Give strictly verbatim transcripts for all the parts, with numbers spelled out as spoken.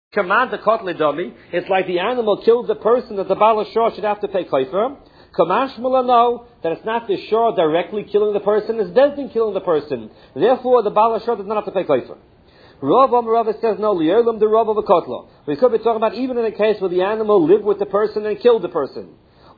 Command the kotle dummy. It's like the animal killed the person that the Baal Shor should have to pay kaifer. Kamashmala know that it's not the Shor directly killing the person, it's Bezdin killing the person. Therefore, the Baal Shor does not have to pay kaifer. Rav Amarav says no. Lierlam the Rav of a kotla. We could be talking about even in a case where the animal lived with the person and killed the person.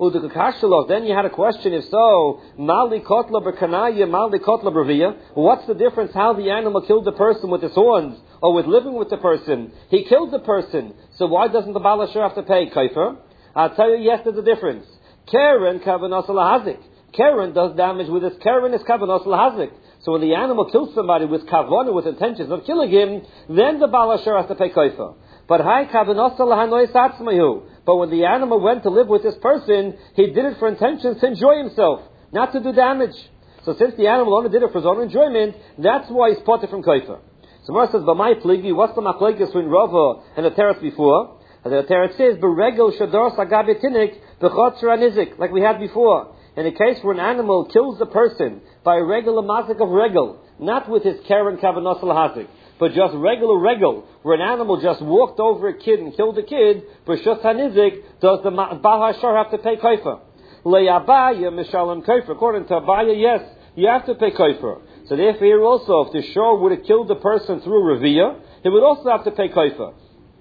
Then you had a question, if so, Mali Kotla Berkanaya, Mali Kotla Bravia. What's the difference how the animal killed the person with his horns or with living with the person? He killed the person, so why doesn't the Baal Shor have to pay kaifer? I'll tell you, yes, there's a difference. Karen Kavanos Lahazik. Karen does damage with his Karen is Kavanos Lahazik. So when the animal kills somebody with kavana, with intentions of killing him, then the Baal Shor has to pay kaifer. But hi Kavanos Lahanois Atzmahu. But when the animal went to live with this person, he did it for intentions to enjoy himself, not to do damage. So since the animal only did it for his own enjoyment, that's why he's parted from kaifer. So Mar says, "B'may pligi, what's the machlekes between Rava and the teretz before?" And the teretz says, "Beregel shador sagabe tinik b'chotzer anizik," like we had before. In a case where an animal kills the person by a regular mazik of regel, not with his karen kavanos lahazik, but just regular regel, where an animal just walked over a kid and killed a kid, b'shus hanizik, does the Baal Shor have to pay kaifer? Le'abaya mishalem kaifer. According to Abaya, yes, you have to pay kaifer. So therefore here also, if the Shor would have killed the person through Reviyah, he would also have to pay kaifer.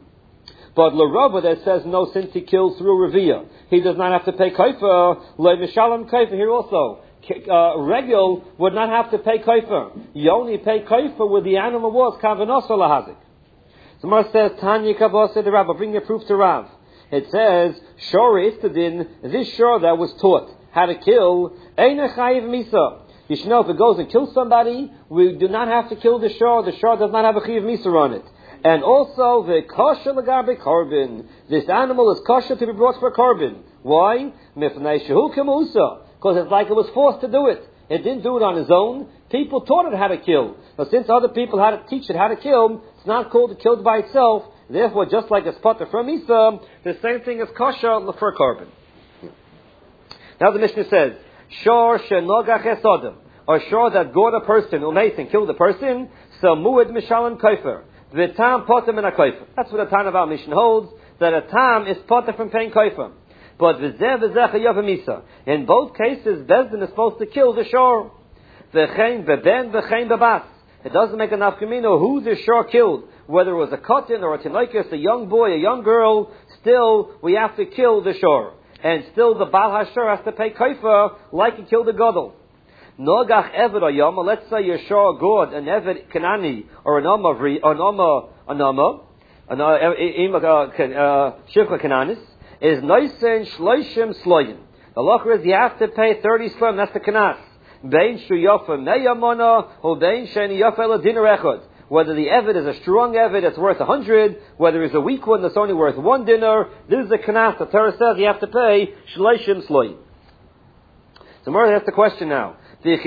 But L'Rava that says no, since he killed through Reviyah, he does not have to pay kaifer. Le'mishalem kaifer here also. Uh, Regel would not have to pay kaifer. You only pay kaifer where the animal was kavanos or lahazik. So Mar says, Tanya kavose the Rav. I'll bring your proof to Rav. It says, Shor istadin, this Shor that was taught how to kill, Eina chayiv misa. You should know if it goes and kills somebody, we do not have to kill the Shor. The Shor does not have a chayiv misa on it. And also, the kosher lagarbe korban. This animal is kosher to be brought for korban. Why? Mifnei shehu kemusa. Because it's like it was forced to do it. It didn't do it on its own. People taught it how to kill. But since other people had to teach it how to kill, it's not called killed by itself. Therefore, just like it's potter from Isa, the same thing as kosher for korban. Now the Mishnah says, Shor shenogach esodem, or shor that gored a person, umeis and killed a person, so muad mishalem kaifer. V'tam potter min ha-kaifer. That's what the Tana of our Mishnah holds, that a tam is potter from paying kaifer. But v'zeh v'zeh chayav misa. In both cases, Bezdin is supposed to kill the Shor. V'chein v'ben v'chein v'bas. It doesn't make enough kamino who the Shor killed. Whether it was a kotin or a tinoikos, a young boy, a young girl, still we have to kill the Shor. And still the Baal HaShor has to pay kaifer like he killed the Gadol. Nogach Eved Ayama, let's say you're Shor God, an Eved Kanani, or an Amma, or an Amma, an Amma, an Amma, Shivcha Kananis, is Noisen Shloishim Sloyim. The law is you have to pay thirty sloim, that's the Kanas. Bein Shu Yofa Meyamona, or Bein Sheni Yofa Eladiner Echad. Whether the Eved is a strong Eved that's worth a hundred, whether it's a weak one that's only worth one dinner, this is the Kanas. The Torah says you have to pay Shloishim Sloyim. So Mordechai has the question now. Since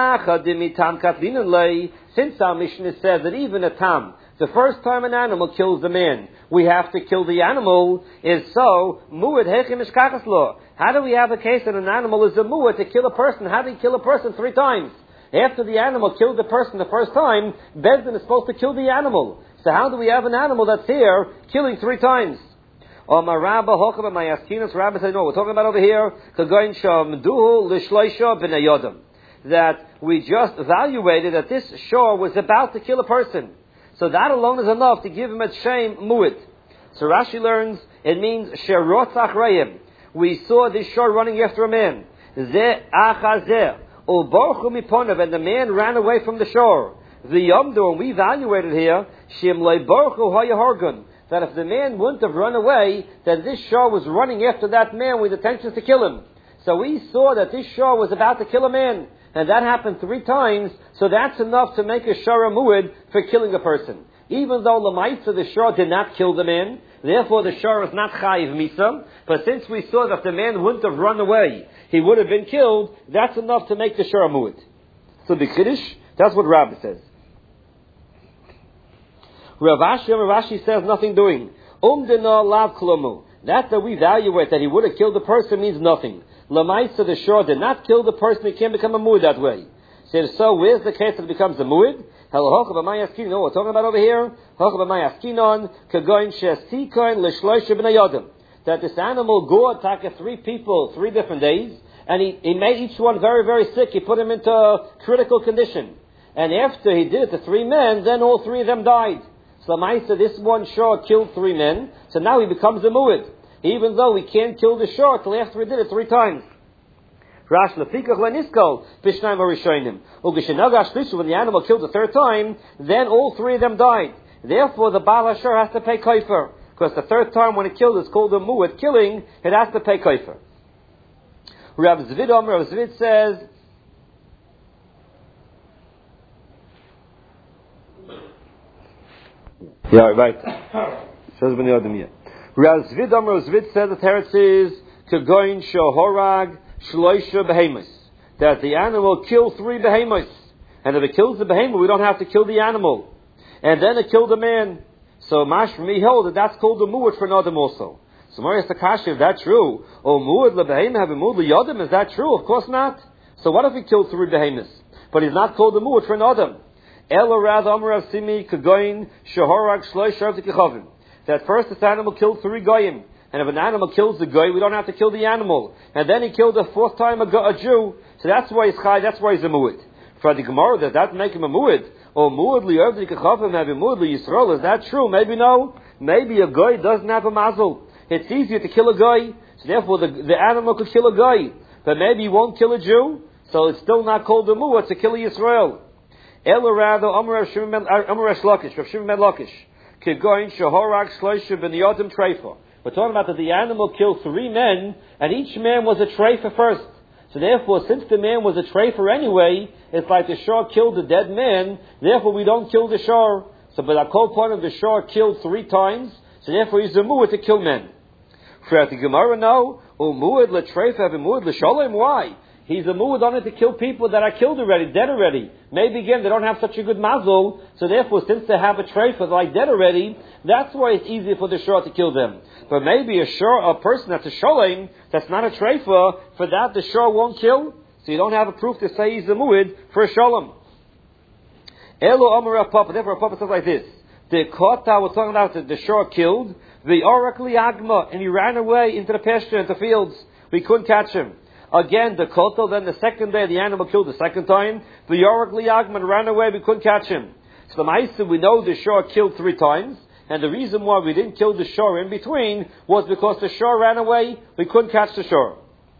our Mishnah says that even a tam, the first time an animal kills the man, we have to kill the animal, is so, muad hechim ishkachas lo. How do we have a case that an animal is a muad to kill a person? How do you kill a person three times? After the animal killed the person the first time, Bezdin is supposed to kill the animal. So how do we have an animal that's here killing three times? Or my Rabba Hocham and my Askinas, Rabba said, no, we're talking about over here, Kagoin Sham Duhu Lishloisha B'nayodam. That we just evaluated that this Shor was about to kill a person. So that alone is enough to give him a shame mu'id. So Rashi learns, it means Sherotzach Reim. We saw this Shor running after a man. Ze achazeh. Uborchu miponav. And the man ran away from the Shor. The Yomdu, and we evaluated here, Shem leiborchu hayahorgun. That if the man wouldn't have run away, that this Shor was running after that man with intentions to kill him. So we saw that this Shor was about to kill a man. And that happened three times, so that's enough to make a Shor mu'id for killing a person. Even though Lamaitza, the Shor did not kill the man, therefore the Shor is not Chayiv Misa, but since we saw that the man wouldn't have run away, he would have been killed, that's enough to make the Shor mu'id. So the Kiddush, that's what Rabbi says. Rav Ashi, Rav Ashi says nothing doing. Umdina lav klomu. That that we evaluate that he would have killed the person means nothing. Lamaitza, the Shor did not kill the person, he can't become a mu'id that way. So, so where's the case that it becomes a mu'id? Hello, Hocha b'may askinon. No, we're talking about over here. Hocha b'may askinon kagoin shesikoin l'shloisha b'nei yodem. That this animal gored taka three people, three different days, and he, he made each one very, very sick. He put him into a critical condition. And after he did it to three men, then all three of them died. So Maisa, this one shor killed three men, so now he becomes a mu'id. Even though we can't kill the shor till after he did it three times. Rash lefikach leniskol b'shnayim harishonim. U'gishenagash shlishu, when the animal killed the third time, then all three of them died. Therefore, the Baal Hashor has to pay kaifer. Because the third time when it killed is called a mu'id killing, it has to pay kaifer. Rav Zvid Omer, Rav Zvid says, yeah, right. Says Ben Yodem here. Rav Zvid Omer, Rav Zvid says the teretz is kagoin shohorag shloisha behemoth. That the animal killed three behemoths. And if it kills the behemoth, we don't have to kill the animal. And then it killed a man. So Mash me hold that that's called a mu'ud for an adam also. So Marius Takashi, if that's true, or mu'ud lebehemoth have a mu'ud le'yodem, is that true? Of course not. So what if he killed three behemoths? But he's not called a mu'ud for an adam. Ela rather Amar Simi kagoin shahorag shloish shavtik. That first this animal killed three goyim. And if an animal kills the goy, we don't have to kill the animal. And then he killed a fourth time a, go- a Jew. So that's why he's chai, that's why he's a mu'ud. For the Gemara, does that make him a mu'ud? Or mu'ud li'yovdik kachavim have a mu'ud li'yisrael? Is that true? Maybe no. Maybe a goy doesn't have a mazel. It's easier to kill a guy, so therefore the, the animal could kill a guy. But maybe he won't kill a Jew, so it's still not called a mu'ud to kill a Yisrael. Ela rather, Amar Rav Shimon Lakish, Rav Shimon Lakish, Kigoin Shahorag Shloisha Ben Yodim Treifa. We're talking about that the animal killed three men, and each man was a treifa first. So therefore, since the man was a treifa anyway, it's like the shor killed the dead man, therefore we don't kill the shor. So but the whole point of the shor killed three times, so therefore he's a mu'ud to kill men. For the Gemara no, umu'ud l'treifa have a mu'ud l'sholem. Why? He's a mu'ud on it to kill people that are killed already, dead already. Maybe again they don't have such a good mazel, so therefore since they have a treifa like dead already, that's why it's easier for the shor to kill them. But maybe a shor, a person that's a sholem, that's not a treifa, for that the shor won't kill, so you don't have a proof to say he's a mu'ud for a sholem. Elo Amar Rav Papa, therefore Rav Papa says like this. The kota, we're talking about the, the shor killed, the orakli agma, and he ran away into the pasture, into the fields. We couldn't catch him. Again, the kota, then the second day, the animal killed the second time. The orakli agma ran away, we couldn't catch him. So the Ma'isa, we know the shor killed three times, and the reason why we didn't kill the shor in between was because the shor ran away, we couldn't catch the shor.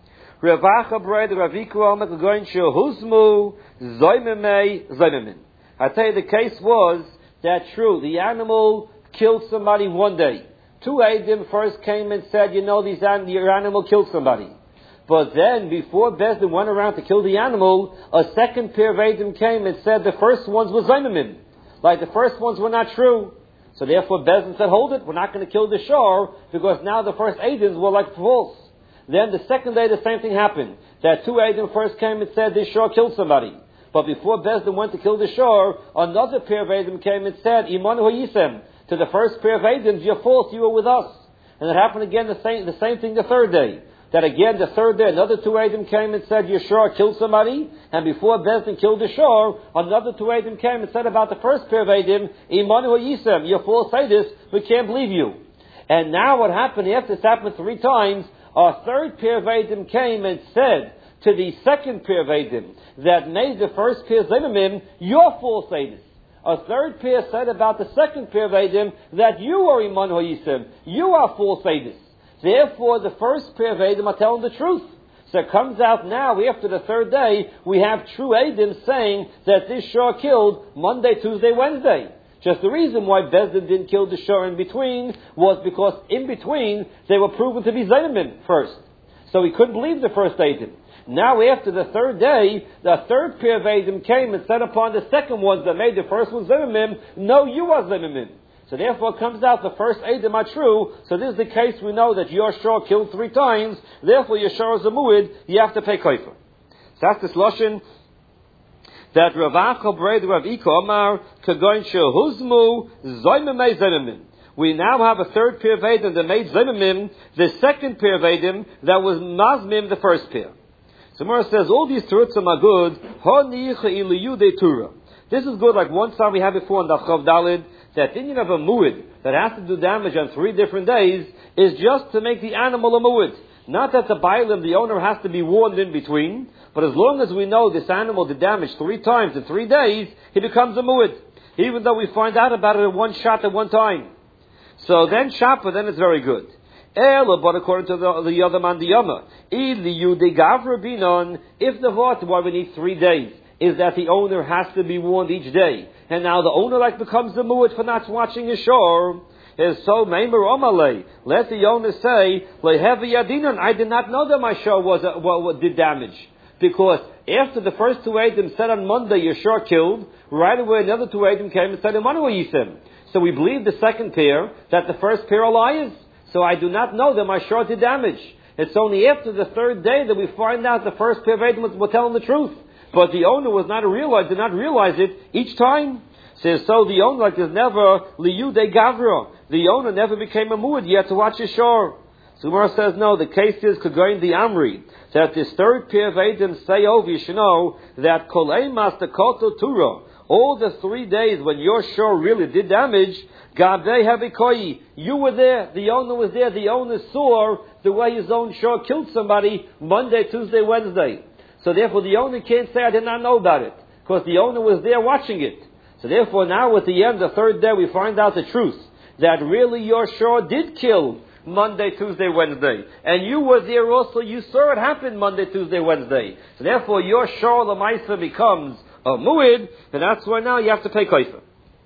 Revacha bread, Raviku Almek, going Huzmu, Zoimemei, Zoimemin. I tell you, the case was that true. The animal killed somebody one day. Two Eidim first came and said, you know, these an- your animal killed somebody. But then, before Bezdin went around to kill the animal, a second pair of Eidim came and said the first ones were Zaymamin. Like the first ones were not true. So therefore Bezdin said, hold it, we're not going to kill the shor, because now the first Eidim were like false. Then the second day the same thing happened. That two Eidim first came and said this shor killed somebody. But before Bezdin went to kill the shor, another pair of Eidim came and said, Iman Hoyisem, to the first pair of Eidim, you're false, you were with us. And it happened again the same, the same thing the third day. That again the third day, another two Eidim came and said, your shor killed somebody. And before Bezdin killed the shor, another two Eidim came and said about the first pair of Eidim, Iman Hoyisem, you're false, say this, we can't believe you. And now what happened, after this happened three times, a third pair of Eidim came and said to the second pair of Eidim that made the first pair Zimmerman, you're false Eidim. A third pair said about the second pair of Eidim that you are Iman Hoyisem, you are false Eidim. Therefore, the first pair of Eidim are telling the truth. So it comes out now, after the third day, we have true Eidim saying that this shor killed Monday, Tuesday, Wednesday. Just the reason why Bezdin didn't kill the shor in between was because in between they were proven to be Zaymamin first. So he couldn't believe the first Eidim. Now after the third day, the third pair of Eidim came and said upon the second ones that made the first one Zaymamin, no, you are Zaymamin. So therefore it comes out the first Eidim are true, so this is the case we know that your shor killed three times, therefore your shor is a mu'id, you have to pay koifer. So that's this Lashon, that Ravacha Breid Rav Ika Omar Kagoin Shehuzmu Zoimemei Zaymamin. We now have a third pair of Eidim that made Zaymamin, the second pair of Eidim that was Mazmim, the first pair. So Mora says, all these Terutzim are good. Ho nicha ilu yudei Torah. This is good, like one time we had before in Daf Chav Dalid, that thinking of a mu'id that has to do damage on three different days is just to make the animal a mu'id. Not that the bailim, the owner, has to be warned in between, but as long as we know this animal did damage three times in three days, he becomes a mu'id. Even though we find out about it in one shot at one time. So then shapa, then it's very good. Ela, but according to the, the other man, the yama, if the vort, why we need three days, is that the owner has to be warned each day. And now the owner like becomes the mu'id for not watching his shore. Is so meimer omale. Let the owner say, lehevi yadinan, I did not know that my shore was a, well, did damage. Because after the first two Eidim said on Monday, your shore killed, right away another two Eidim came and said, Imanu. So we believe the second pair, that the first pair are liars. So I do not know that my shore did damage. It's only after the third day that we find out the first pair of Eidim were telling the truth. But the owner was not realized, did not realize it each time. Says so the owner like there's never liyude gavra. The owner never became a mu'id yet to watch his shore. So Gemara says no. The case is kagoin the amri that this third pair of Eidim say over. You should know that kolei master koto tura. All the three days when your shore really did damage, gabei havikoi. You were there. The owner was there. The owner saw the way his own shore killed somebody Monday, Tuesday, Wednesday. So therefore the owner can't say I did not know about it because the owner was there watching it. So therefore now at the end, the third day, we find out the truth. That really your shore did kill Monday, Tuesday, Wednesday. And you were there also, you saw it happen Monday, Tuesday, Wednesday. So therefore your shore, the Maisa, becomes a mu'id, and that's why now you have to pay kaifa.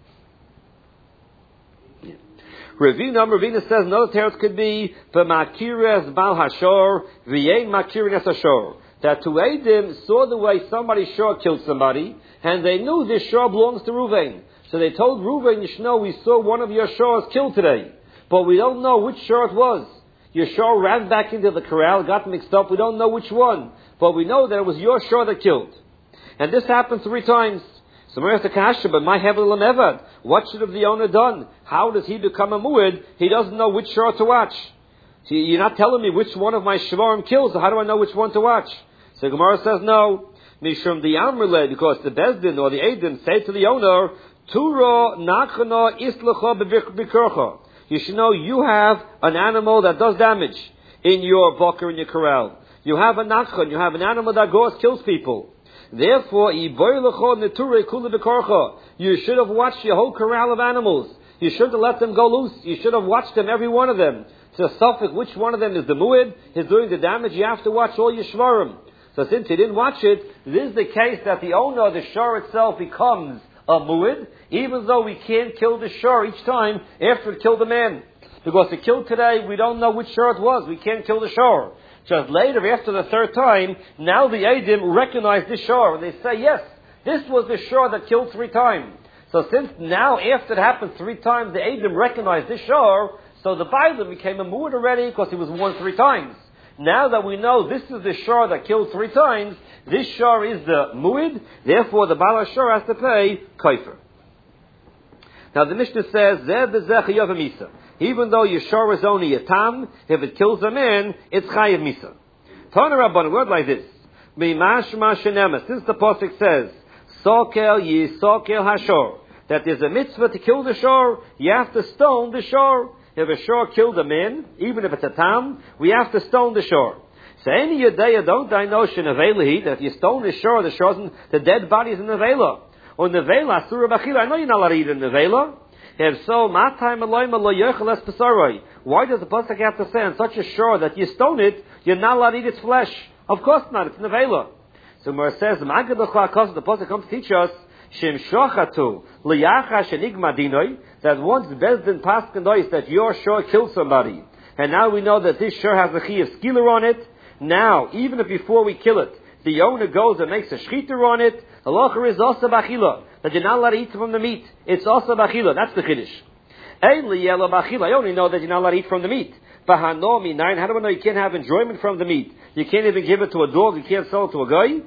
Ravina, Ravina says another teretz could be, B'makires bal hashor, v'yein makirin es hashor. That two Eidim saw the way somebody's shore killed somebody, and they knew this shore belongs to Ruvain. So they told Ruvain, you should know, we saw one of your shores killed today. But we don't know which shore it was. Your shore ran back into the corral, got mixed up, we don't know which one. But we know that it was your shore that killed. And this happened three times. So Maria Kasha, but my heaven never. What should have the owner done? How does he become a mu'id? He doesn't know which shore to watch. So you're not telling me which one of my shvarim kills, so how do I know which one to watch? So Gemara says no. Mishum the Amrle, because the Bezdin or the Eidim say to the owner, Tura nachana islacha b'bikurcha. You should know you have an animal that does damage in your boker, in your corral. You have a nachan, you have an animal that goes, kills people. Therefore, you should have watched your whole corral of animals. You shouldn't have let them go loose. You should have watched them, every one of them. To suffix which one of them is the mu'id, is doing the damage, you have to watch all your shvarim. So since he didn't watch it, this is the case that the owner of the shore itself becomes a mu'id, even though we can't kill the shore each time after it killed the man. Because it killed today, we don't know which shore it was. We can't kill the shore. Just later, after the third time, now the Eidim recognize this shore. And they say, yes, this was the shore that killed three times. So since now, after it happened three times, the Eidim recognized this shore, so the Bailim became a mu'id already because he was warned three times. Now that we know this is the shore that killed three times, this shore is the mu'id, therefore the Baal HaShor has to pay kaifer. Now the Mishnah says, Zeh b'zeh chayav misa. Even though your shore is only a tam, if it kills a man, it's chayav misa. Tana Rabban, a word like this. Mimashma shenema. Since the pasuk says, Sokel yisokel hashor, that there's a mitzvah to kill the shore, you have to stone the shore. If a shore killed a man, even if it's a tam, we have to stone the shore. So any yadaya don't I know shenavelahi, that if you stone the shore, the shore's the dead body is in nevela. Or nevela, asura b'achila, I know you're not allowed to eat in nevela. If so, matay malayma lo yochel es pesaroi. Why does the pasuk have to say on such a shore that you stone it, you're not allowed to eat its flesh? Of course not, it's nevela. So Mar says, Magad l'chakos, the pasuk comes to teach us, Shem shochatu liyacha shenigma dinoi, that once Bezdin paskandois that your shore killed somebody, and now we know that this shore has a chi of skiller on it. Now, even if before we kill it, the owner goes and makes a shchiter on it, halacha is also bachila, that you're not allowed to eat from the meat. It's also bachila. That's the chiddush. Ein liyela bachila. I only know that you're not allowed to eat from the meat. Bahanomi nine. How do I know you can't have enjoyment from the meat? You can't even give it to a dog. You can't sell it to a guy.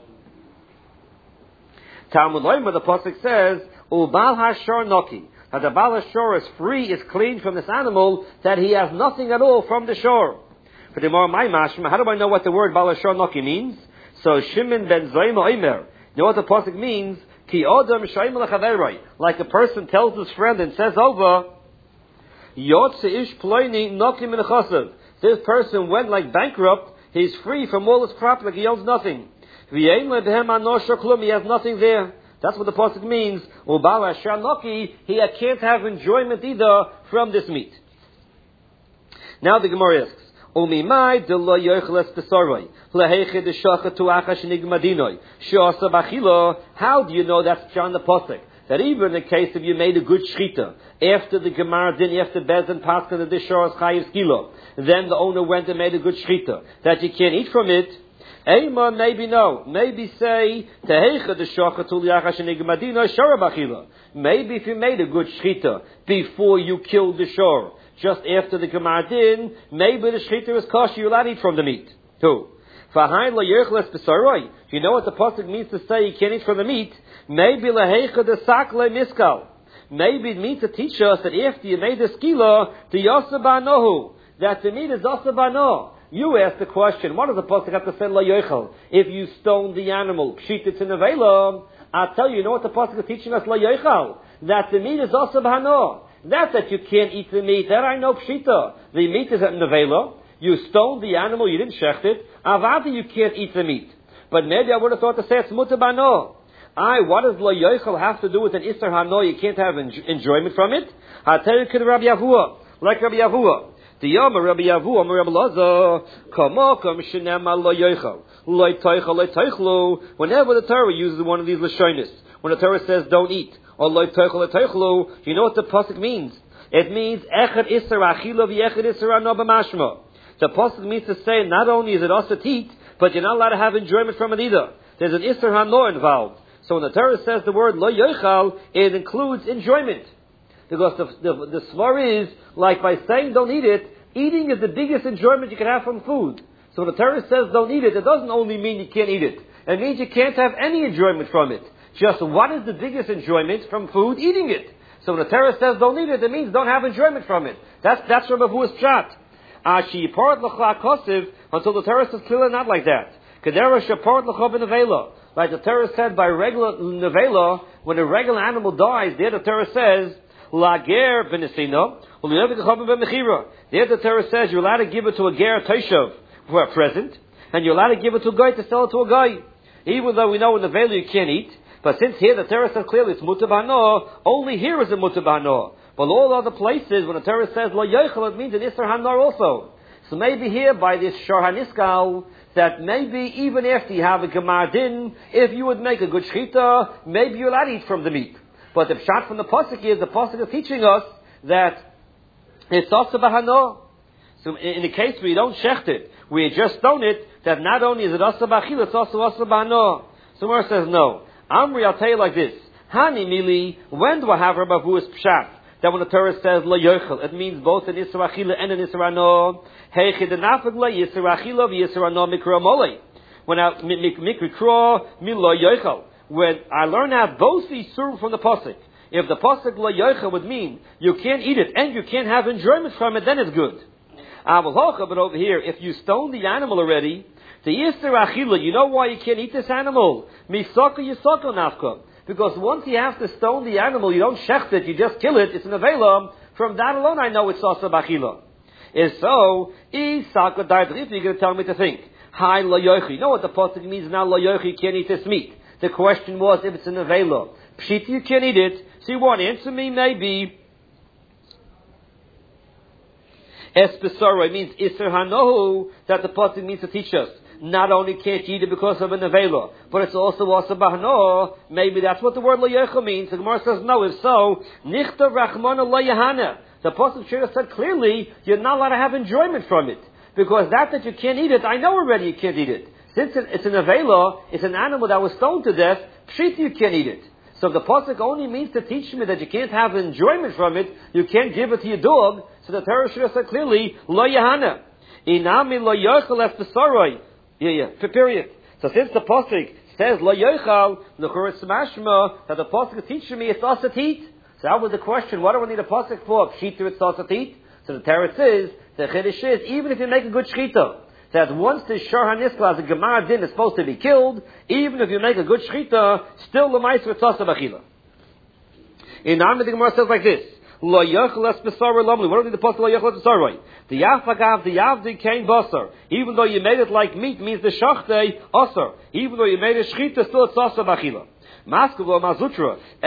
Talmud Loima, the pasuk says, "Ubal hashor noki." That the Baal HaShor is free, is clean from this animal, that he has nothing at all from the shore. For the more my mashma, how do I know what the word Baal HaShor noki means? So Shimon ben Zayma Omer. You know what the pasuk means? Ki odam shayim lechaveroi, like a person tells his friend and says over, Yotze ish ploini nokim min chasav. This person went like bankrupt. He's free from all his property, like he owns nothing. V'yein lebehem anosha klum. He has nothing there. That's what the pasuk means. Ubala shanoki. He can't have enjoyment either from this meat. Now the Gemara asks, Umimai de lo yochles besaroi lehechid shachatu achash nigmadinoi sheasa bachilo. How do you know that's John the pasuk? That even in the case of you made a good shchita, after the Gemara din, after Bezin passed the Dishar Chayiv Skilo, then the owner went and made a good shchita, that you can't eat from it. Eima, maybe no. Maybe say, Teheicha Deshachatu Liachash Nigmadina Sharabachila. Maybe if you made a good shchita before you killed the shor, just after the Gemara din, maybe the shchita is kosher, you'll not eat from the meat. Two. Fahain lo yerchles besaroi. Do you know what the pasuk means to say you can't eat from the meat? Maybe leheicha de sakle miskal. Maybe it means to teach us that after you made the skila, the yosabanohu, that the meat is yosabano. You ask the question, what does the pasuk have to say lo yochel? If you stone the animal, pshit it in the vela, I'll tell you, you know what the pasuk is teaching us lo yochel? That the meat is yosabano. Not that you can't eat the meat. That I know pshita. The meat is in the vela. You stoned the animal, you didn't shecht it. Avadi, you can't eat the meat. But maybe I would have thought to say it's mutabano. I, what does lo yochel have to do with an isser hano? You can't have en- enjoyment from it. I tell you, Rabbi Yavua, like Rabbi Yavua. The Yom Rabbi Yavua, Rabbi Laza, Kamokum shenema lo yochel, lo toichel, lo toichlu. Whenever the Torah uses one of these lashonis, when the Torah says don't eat, or lo toichel, lo toichlu, you know what the pasuk means? It means echad isser achila v'echad isser hano b'mashma. The pasuk means to say not only is it also to eat, but you're not allowed to have enjoyment from it either. There's an isser hano involved. So when the Torah says the word lo yochel, it includes enjoyment. Because the, the, the svar is, like by saying don't eat it, eating is the biggest enjoyment you can have from food. So when the Torah says don't eat it, it doesn't only mean you can't eat it. It means you can't have any enjoyment from it. Just what is the biggest enjoyment from food? Eating it. So when the Torah says don't eat it, it means don't have enjoyment from it. That's, that's Rabbi Avua's pshat. Ashi part l'chla kosiv, until the Torah says clearly not like that. Kedera shapart l'cha b'nevela. Like the Torah said by regular nevela, when a regular animal dies, there the Torah says, lager b'nesina, u'li'evik l'cha b'mechira. There the Torah says you're allowed to give it to a ger toshav for a present, and you're allowed to give it to a guy to sell it to a guy. Even though we know in nevela you can't eat, but since here the Torah says clearly it's mutar b'hano, only here is it mutar b'hano. But all other places, when the Torah says lo yochel, it means an isser hanar also. So maybe here by this shor haniskal, that maybe even after you have a gemar din, if you would make a good shchita, maybe you'll not eat from the meat. But the pshat from the pasuk is, the pasuk is teaching us that it's also bahano. So in the case where you don't shecht it, where you just stone it, that not only is it also bachil, it's also also bahano. Somewhere says no. Amri, I'll tell you like this. Hani mili, when do I have Rabbi Avua's pshat? That when the Torah says lo yochel, it means both an isra achila and an isra no. Heichid nafag lo yisra achila v'yisra no mikra mole. When I mikra kro mi lo yochel, when I learn out both these sur from the pasuk. If the pasuk lo yochel would mean you can't eat it and you can't have enjoyment from it, then it's good. But over here, if you stone the animal already, the yisra achila, you know why you can't eat this animal? Misaka yisaka nafka. Because once you have to stone the animal, you don't shecht it, you just kill it, it's an avela. From that alone I know it's also bachila. Is so, Isaka Daidrif, you're going to tell me to think. Hi lo yochi. You know what the pasuk means now, lo yochi, you can't eat this meat. The question was if it's an avela. Pshit, you can't eat it. So you want to answer me, maybe. Espesoro, it means Isser Hanohu, that the pasuk means to teach us. Not only can't you eat it because of a nevela, but it's also also bahno. Maybe that's what the word lo yochel means. The Gemara says no. If so, nichta rachmana lo yahana. The pasuk should have said clearly you're not allowed to have enjoyment from it, because that that you can't eat it, I know already you can't eat it. Since it's an nevela, it's an animal that was stoned to death. Pshit, you can't eat it. So if the pasuk only means to teach me that you can't have enjoyment from it, you can't give it to your dog. So the Torah should have said clearly lo yahana. Inami lo yochel es besaroi. Yeah, yeah, for period. So since the pasuk says lo yochel, l'chorah smashma, that the pasuk is teaching me it's also to eat. So that was the question. What do we need a pasuk for? Shita, it's also to eat. So the Torah says the chiddush is even if you make a good shchita, that once this Shor HaNiskal as a Gemara din is supposed to be killed, even if you make a good Shechita, still the Ma'aser Tzasa B'achila. In Armah, the Gemara says like this, Lo Yochel Es B'sar Lamli. What do the Pasuk Lo Yochel Es B'sar Lamli? The Yafagav, the Yavdi Kain Basar. Even though you made it like meat, means the Shachtei Asar. Even though you made it Shechita, still it's Tzasa B'achila. Maskul Mazutra.